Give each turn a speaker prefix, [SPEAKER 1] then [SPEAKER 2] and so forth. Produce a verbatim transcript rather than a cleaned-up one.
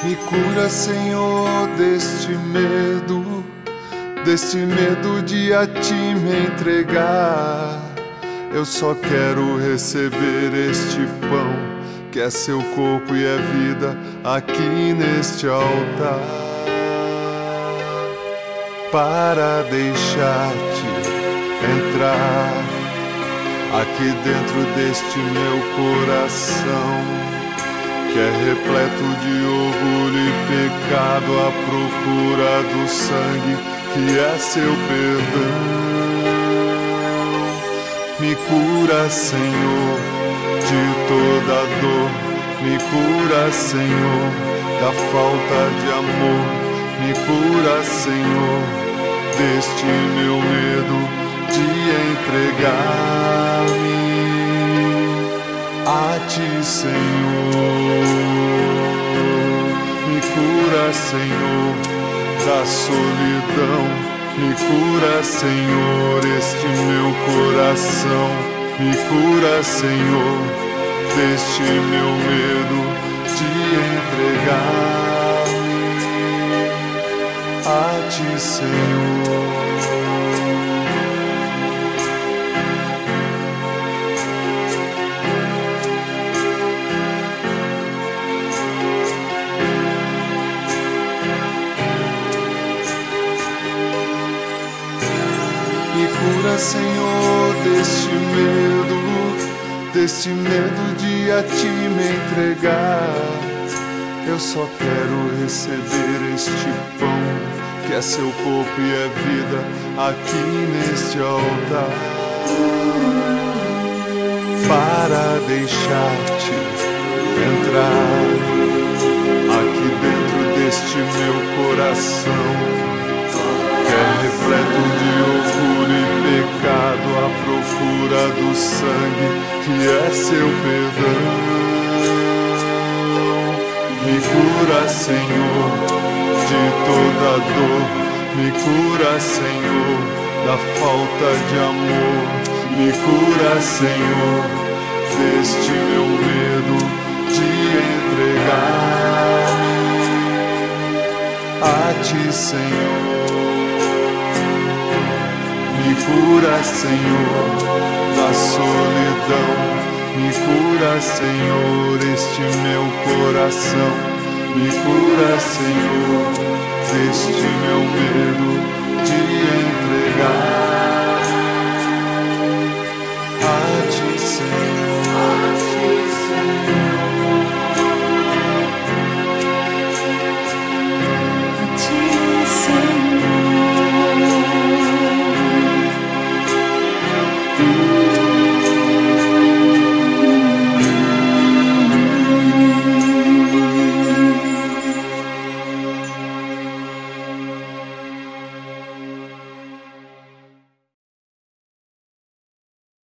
[SPEAKER 1] Me cura, Senhor, deste medo, deste medo de a ti me entregar. Eu só quero receber este pão, que é seu corpo e é vida, aqui neste altar, para deixar-te entrar aqui dentro deste meu coração, que é repleto de orgulho e pecado, à procura do sangue que é seu perdão. Me cura, Senhor, de toda dor. Me cura, Senhor, da falta de amor. Me cura, Senhor, deste meu medo de entregar-me a ti, Senhor. Me cura, Senhor, da solidão. Me cura, Senhor, este meu coração. Me cura, Senhor, deste meu medo de entregar-me a ti, Senhor. Me cura, Senhor, deste medo, deste medo de a ti me entregar. Eu só quero receber este pão, que é seu corpo e é vida, aqui neste altar, para deixar-te entrar aqui dentro deste meu coração, que é repleto de orgulho e pecado, à procura do sangue que é seu perdão. Me cura, Senhor, de toda dor. Me cura, Senhor, da falta de amor. Me cura, Senhor, deste meu medo de entregar-me a ti, Senhor. Me cura, Senhor, da solidão. Me cura, Senhor, este meu coração. Me cura, Senhor, deste meu medo de entregar.